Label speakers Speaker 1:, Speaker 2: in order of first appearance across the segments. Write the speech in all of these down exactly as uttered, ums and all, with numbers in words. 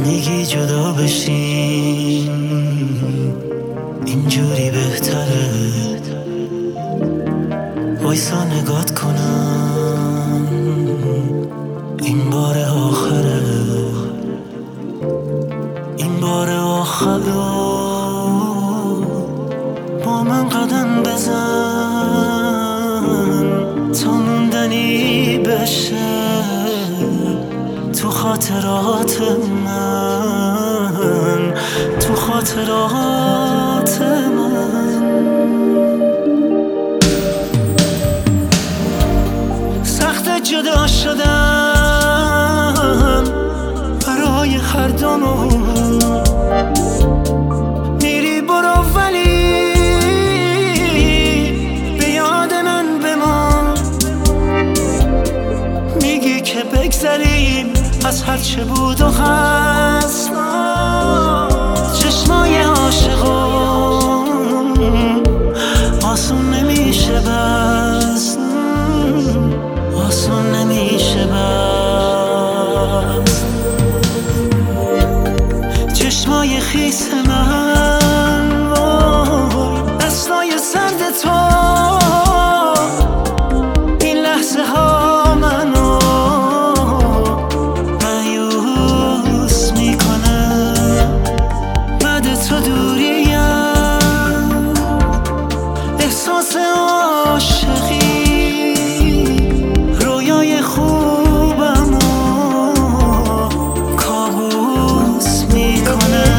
Speaker 1: میگی جدا بشیم اینجوری بهتره، وایسا نگات کنم این بار آخره، این بار آخره، با من قدم بزن تا موندنی بشه تو خاطرات من، تو خاطرات من. سخت جدا شدن برای هر دومون، میری برو ولی به یاد من بمان، میگی که بگذریم از هر چه بود و هست، چشمای عاشقون آسون نمیشه بست، آسون نمیشه بست. چشمای خیس من وای دستای سرد تو، این لحظه ها منو مایوس میکنه، بعد تو دوریم احساس عاشقی رویای خوبمو کابوس میکنه.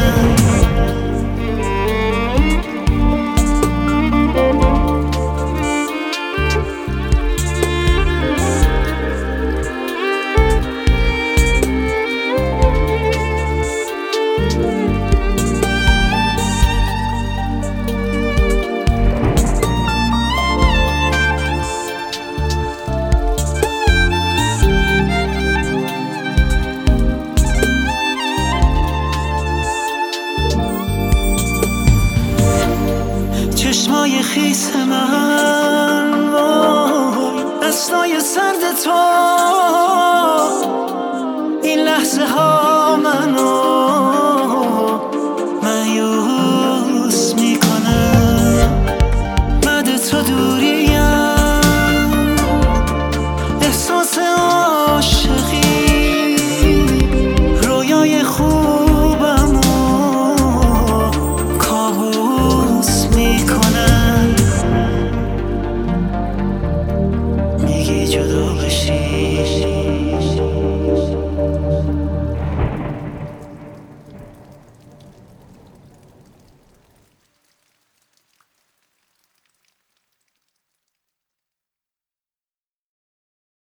Speaker 1: چشمای خیس من وای دستای سرد تو، این لحظه ها منو مایوس میکنه، بعد تو دوریم احساس عاشقی رویای خوبمو کابوس میکنه. میگی جدا